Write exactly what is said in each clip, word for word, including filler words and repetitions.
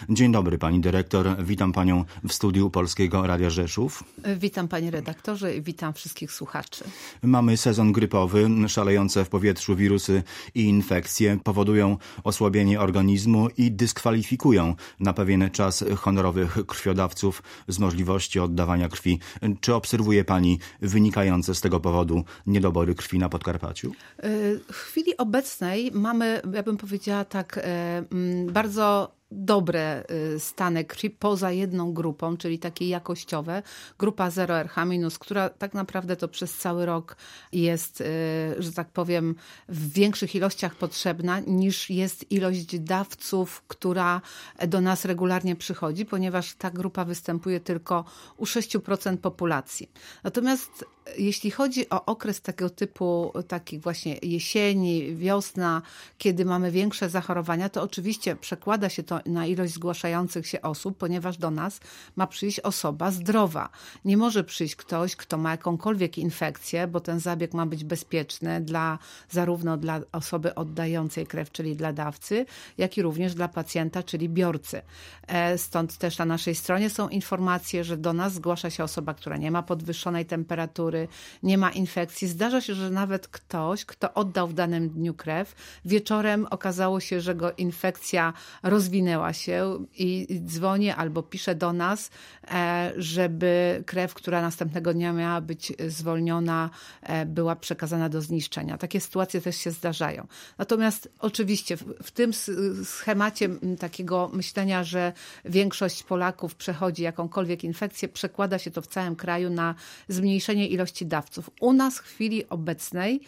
Dzień dobry pani dyrektor, witam panią w studiu Polskiego Radia Rzeszów. Witam panie redaktorze i witam wszystkich słuchaczy. Mamy sezon grypowy, szalejące w powietrzu wirusy i infekcje powodują osłabienie organizmu i dyskwalifikują na pewien czas honorowych krwiodawców z możliwości oddawania krwi. Czy obserwuje pani wynikające z tego powodu niedobory krwi na Podkarpaciu? W chwili obecnej mamy, ja bym powiedziała tak, bardzo dobre stany krwi poza jedną grupą, czyli takie jakościowe. Grupa zero R H minus, która tak naprawdę to przez cały rok jest, że tak powiem, w większych ilościach potrzebna niż jest ilość dawców, która do nas regularnie przychodzi, ponieważ ta grupa występuje tylko u sześć procent populacji. Natomiast jeśli chodzi o okres tego typu, takich właśnie jesieni, wiosna, kiedy mamy większe zachorowania, to oczywiście przekłada się to na ilość zgłaszających się osób, ponieważ do nas ma przyjść osoba zdrowa. Nie może przyjść ktoś, kto ma jakąkolwiek infekcję, bo ten zabieg ma być bezpieczny dla, zarówno dla osoby oddającej krew, czyli dla dawcy, jak i również dla pacjenta, czyli biorcy. Stąd też na naszej stronie są informacje, że do nas zgłasza się osoba, która nie ma podwyższonej temperatury, nie ma infekcji. Zdarza się, że nawet ktoś, kto oddał w danym dniu krew, wieczorem okazało się, że go infekcja rozwinęła się i dzwoni albo pisze do nas, żeby krew, która następnego dnia miała być zwolniona, była przekazana do zniszczenia. Takie sytuacje też się zdarzają. Natomiast oczywiście w tym schemacie takiego myślenia, że większość Polaków przechodzi jakąkolwiek infekcję, przekłada się to w całym kraju na zmniejszenie ilości dawców. U nas w chwili obecnej,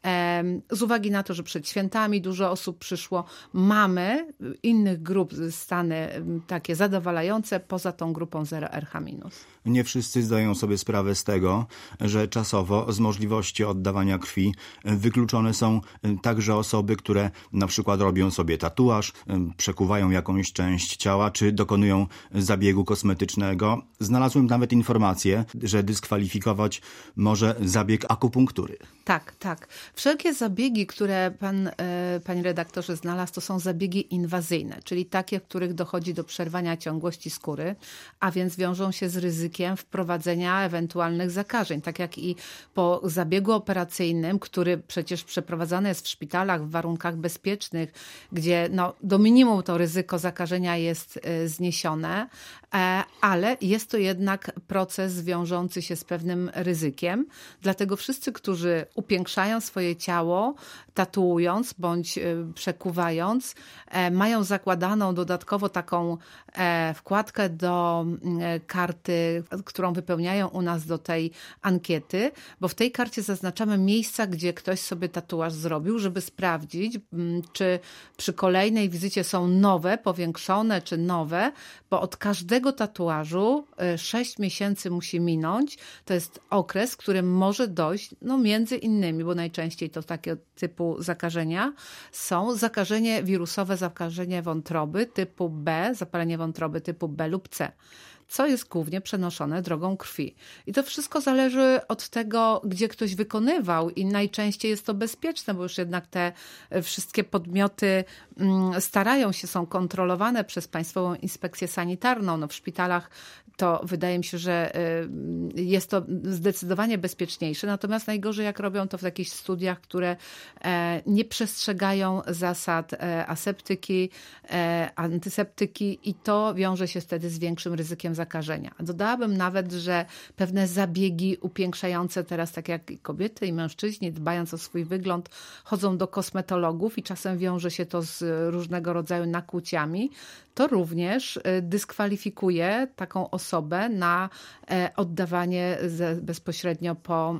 z uwagi na to, że przed świętami dużo osób przyszło, mamy innych grup stany takie zadowalające poza tą grupą zero R H minus. Nie wszyscy zdają sobie sprawę z tego, że czasowo z możliwości oddawania krwi wykluczone są także osoby, które na przykład robią sobie tatuaż, przekuwają jakąś część ciała, czy dokonują zabiegu kosmetycznego. Znalazłem nawet informację, że dyskwalifikować może zabieg akupunktury. Tak, tak. Wszelkie zabiegi, które pan, panie redaktorze, znalazł, to są zabiegi inwazyjne, czyli takie, w których dochodzi do przerwania ciągłości skóry, a więc wiążą się z ryzykiem wprowadzenia ewentualnych zakażeń. Tak jak i po zabiegu operacyjnym, który przecież przeprowadzany jest w szpitalach w warunkach bezpiecznych, gdzie no, do minimum to ryzyko zakażenia jest zniesione, ale jest to jednak proces wiążący się z pewnym ryzykiem. Dlatego wszyscy, którzy upiększają swoje ciało, tatuując bądź przekuwając, mają zakładaną dodatkowo taką wkładkę do karty, którą wypełniają u nas do tej ankiety, bo w tej karcie zaznaczamy miejsca, gdzie ktoś sobie tatuaż zrobił, żeby sprawdzić, czy przy kolejnej wizycie są nowe, powiększone, czy nowe, bo od każdego tatuażu sześć miesięcy musi minąć. To jest okres, w którym może dojść, no między innymi, bo najczęściej to takie typu zakażenia są zakażenie wirusowe, zakażenie wątroby typu B, zapalenie wątroby typu B lub C, co jest głównie przenoszone drogą krwi. I to wszystko zależy od tego, gdzie ktoś wykonywał i najczęściej jest to bezpieczne, bo już jednak te wszystkie podmioty starają się, są kontrolowane przez Państwową Inspekcję Sanitarną. No w szpitalach to wydaje mi się, że jest to zdecydowanie bezpieczniejsze. Natomiast najgorzej, jak robią to w jakichś studiach, które nie przestrzegają zasad aseptyki, antyseptyki i to wiąże się wtedy z większym ryzykiem zakażenia. Dodałabym nawet, że pewne zabiegi upiększające teraz, tak jak i kobiety i mężczyźni, dbając o swój wygląd, chodzą do kosmetologów i czasem wiąże się to z różnego rodzaju nakłuciami, to również dyskwalifikuje taką osobę na oddawanie bezpośrednio po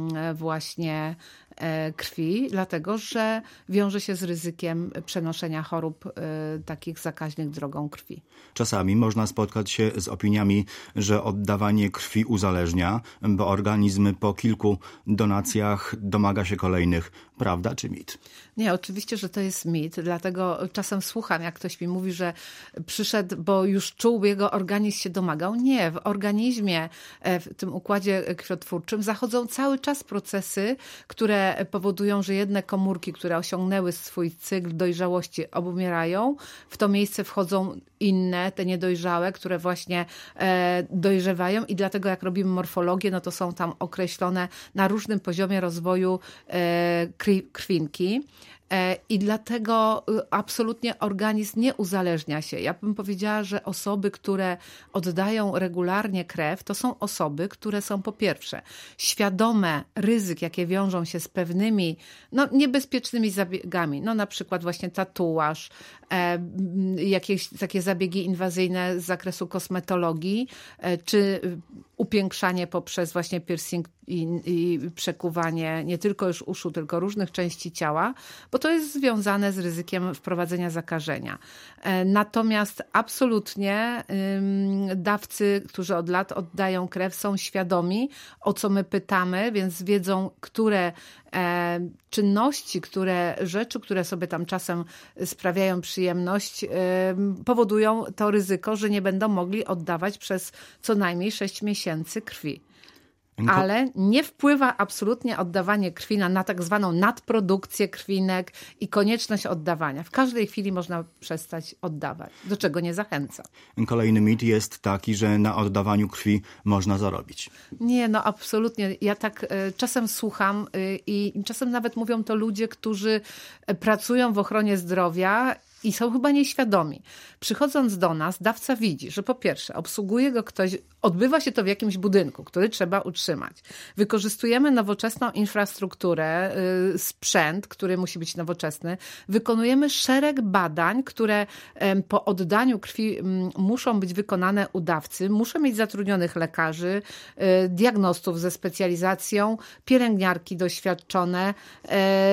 właśnie krwi, dlatego że wiąże się z ryzykiem przenoszenia chorób takich zakaźnych drogą krwi. Czasami można spotkać się z opiniami, że oddawanie krwi uzależnia, bo organizm po kilku donacjach domaga się kolejnych Prawda czy mit? Nie, oczywiście, że to jest mit, dlatego czasem słucham, jak ktoś mi mówi, że przyszedł, bo już czuł, jego organizm się domagał. Nie, w organizmie, w tym układzie krwiotwórczym zachodzą cały czas procesy, które powodują, że jedne komórki, które osiągnęły swój cykl dojrzałości, obumierają. W to miejsce wchodzą inne, te niedojrzałe, które właśnie dojrzewają i dlatego jak robimy morfologię, no to są tam określone na różnym poziomie rozwoju krwinki. I dlatego absolutnie organizm nie uzależnia się. Ja bym powiedziała, że osoby, które oddają regularnie krew, to są osoby, które są po pierwsze świadome ryzyk, jakie wiążą się z pewnymi no, niebezpiecznymi zabiegami. No na przykład właśnie tatuaż, e, jakieś takie zabiegi inwazyjne z zakresu kosmetologii, e, czy upiększanie poprzez właśnie piercing i, i przekuwanie nie tylko już uszu, tylko różnych części ciała, bo to jest związane z ryzykiem wprowadzenia zakażenia. Natomiast absolutnie dawcy, którzy od lat oddają krew, są świadomi, o co my pytamy, więc wiedzą, które czynności, które rzeczy, które sobie tam czasem sprawiają przyjemność, powodują to ryzyko, że nie będą mogli oddawać przez co najmniej sześć miesięcy krwi. Ale nie wpływa absolutnie oddawanie krwi na, na tak zwaną nadprodukcję krwinek i konieczność oddawania. W każdej chwili można przestać oddawać, do czego nie zachęca. Kolejny mit jest taki, że na oddawaniu krwi można zarobić. Nie, no absolutnie. Ja tak y, czasem słucham y, i czasem nawet mówią to ludzie, którzy pracują w ochronie zdrowia i są chyba nieświadomi. Przychodząc do nas, dawca widzi, że po pierwsze obsługuje go ktoś, odbywa się to w jakimś budynku, który trzeba utrzymać. Wykorzystujemy nowoczesną infrastrukturę, y, sprzęt, który musi być nowoczesny. Wykonujemy szereg badań, które y, po oddaniu krwi y, muszą być wykonane u dawcy. Muszą mieć zatrudnionych lekarzy, y, diagnostów ze specjalizacją, pielęgniarki doświadczone, y,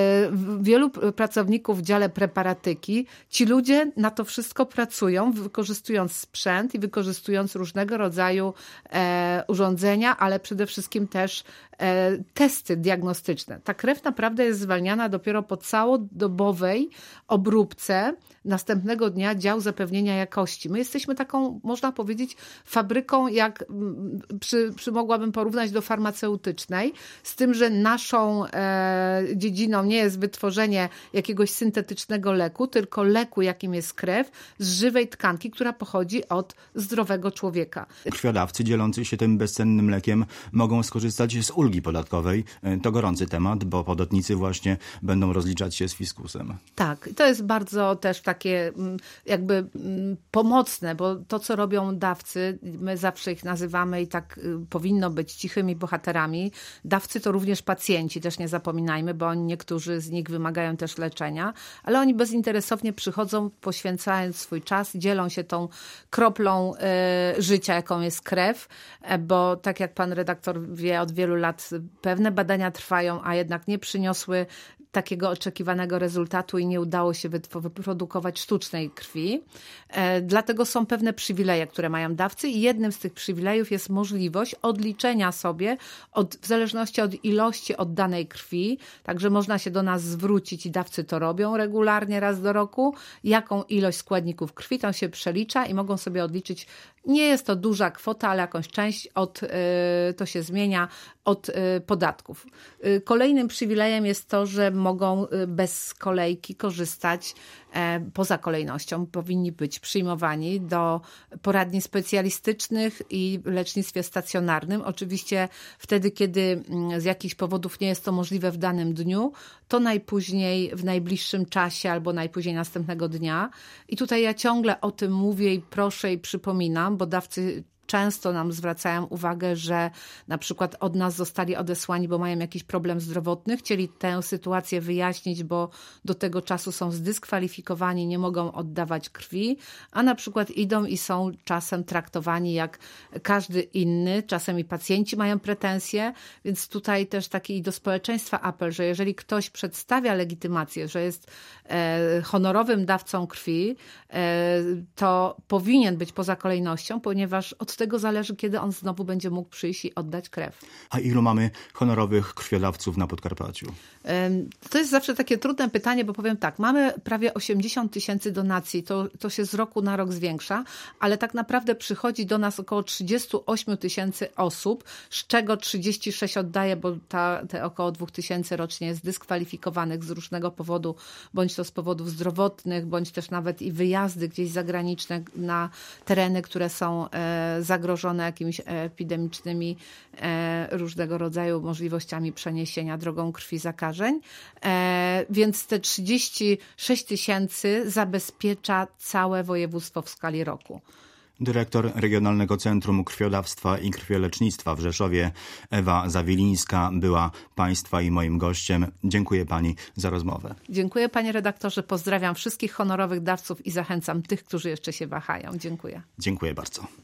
wielu pracowników w dziale preparatyki. Ci ludzie na to wszystko pracują, wykorzystując sprzęt i wykorzystując różnego rodzaju e, urządzenia, ale przede wszystkim też e, testy diagnostyczne. Ta krew naprawdę jest zwalniana dopiero po całodobowej obróbce. Następnego dnia dział zapewnienia jakości. My jesteśmy taką, można powiedzieć, fabryką, jak przy, przy mogłabym porównać do farmaceutycznej, z tym, że naszą e, dziedziną nie jest wytworzenie jakiegoś syntetycznego leku, tylko leku, jakim jest krew, z żywej tkanki, która pochodzi od zdrowego człowieka. Krwiodawcy dzielący się tym bezcennym lekiem mogą skorzystać z ulgi podatkowej. To gorący temat, bo podatnicy właśnie będą rozliczać się z fiskusem. Tak, to jest bardzo też takie jakby pomocne, bo to, co robią dawcy, my zawsze ich nazywamy i tak powinno być cichymi bohaterami. Dawcy to również pacjenci, też nie zapominajmy, bo oni, niektórzy z nich wymagają też leczenia, ale oni bezinteresownie przychodzą, poświęcając swój czas, dzielą się tą kroplą y, życia, jaką jest krew, bo tak jak pan redaktor wie, od wielu lat pewne badania trwają, a jednak nie przyniosły takiego oczekiwanego rezultatu i nie udało się wyprodukować sztucznej krwi. E, dlatego są pewne przywileje, które mają dawcy i jednym z tych przywilejów jest możliwość odliczenia sobie od, w zależności od ilości oddanej krwi, także można się do nas zwrócić i dawcy to robią regularnie raz do roku, jaką ilość składników krwi tam się przelicza i mogą sobie odliczyć. Nie jest to duża kwota, ale jakąś część od, to się zmienia od podatków. Kolejnym przywilejem jest to, że mogą bez kolejki korzystać poza kolejnością. Powinni być przyjmowani do poradni specjalistycznych i w lecznictwie stacjonarnym. Oczywiście wtedy, kiedy z jakichś powodów nie jest to możliwe w danym dniu, to najpóźniej w najbliższym czasie albo najpóźniej następnego dnia. I tutaj ja ciągle o tym mówię i proszę i przypominam, bo dawcy często nam zwracają uwagę, że na przykład od nas zostali odesłani, bo mają jakiś problem zdrowotny, chcieli tę sytuację wyjaśnić, bo do tego czasu są zdyskwalifikowani, nie mogą oddawać krwi, a na przykład idą i są czasem traktowani jak każdy inny, czasem i pacjenci mają pretensje, więc tutaj też taki do społeczeństwa apel, że jeżeli ktoś przedstawia legitymację, że jest e, honorowym dawcą krwi, e, to powinien być poza kolejnością, ponieważ od tego zależy, kiedy on znowu będzie mógł przyjść i oddać krew. A ilu mamy honorowych krwiodawców na Podkarpaciu? To jest zawsze takie trudne pytanie, bo powiem tak, mamy prawie osiemdziesiąt tysięcy donacji, to, to się z roku na rok zwiększa, ale tak naprawdę przychodzi do nas około trzydzieści osiem tysięcy osób, z czego trzydzieści sześć oddaje, bo ta, te około dwa tysiące rocznie jest dyskwalifikowanych z różnego powodu, bądź to z powodów zdrowotnych, bądź też nawet i wyjazdy gdzieś zagraniczne na tereny, które są e, zagrożone jakimiś epidemicznymi e, różnego rodzaju możliwościami przeniesienia drogą krwi zakażeń. E, więc te trzydzieści sześć tysięcy zabezpiecza całe województwo w skali roku. Dyrektor Regionalnego Centrum Krwiodawstwa i Krwiolecznictwa w Rzeszowie, Ewa Zawilińska, była Państwa i moim gościem. Dziękuję Pani za rozmowę. Dziękuję Panie redaktorze, pozdrawiam wszystkich honorowych dawców i zachęcam tych, którzy jeszcze się wahają. Dziękuję. Dziękuję bardzo.